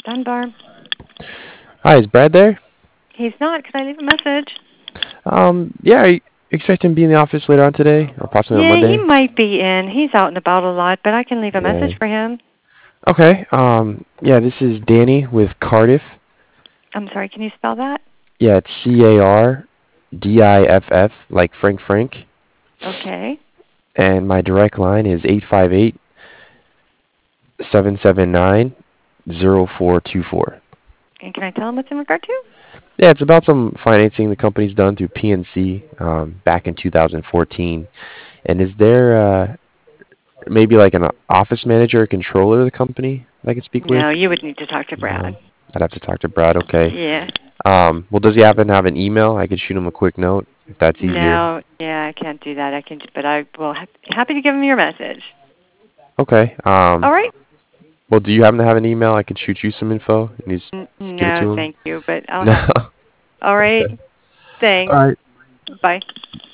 Dunbar. Hi, is Brad there? He's not. Can I leave a message? Yeah, are you expecting to be in the office later on today, or possibly on Yeah, he Monday? might be in. He's out and about a lot, but I can leave a Yeah. message for him. Okay. Yeah, this is Danny with Cardiff. I'm sorry, can you spell that? Yeah, it's Cardiff, like Frank. Okay. And my direct line is 858-779-0424. And can I tell him what's in regard to? Yeah, it's about some financing the company's done through PNC back in 2014. And is there maybe like an office manager or controller of the company that I could speak No, with? you would need to talk to Brad. No. I'd have to talk to Brad. Okay. Yeah. Well, does he happen to have an email? I could shoot him a quick note if that's easier. No, yeah, I can't do that. But I will happy to give him your message. Okay. All right. Well, do you happen to have an email? I could shoot you some info and just give it No, to him. thank you, but I'll No. have. All right. Okay. All Thanks. right. Bye.